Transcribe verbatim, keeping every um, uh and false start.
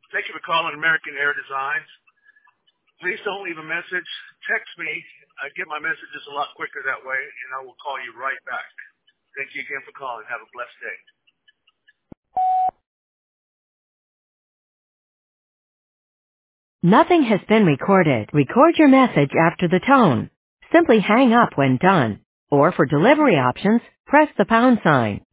Thank you for calling American Air Designs. Please don't leave a message. Text me. I get my messages a lot quicker that way, and I will call you right back. Thank you again for calling. Have a blessed day. Nothing has been recorded. Record your message after the tone. Simply hang up when done. Or for delivery options, press the pound sign.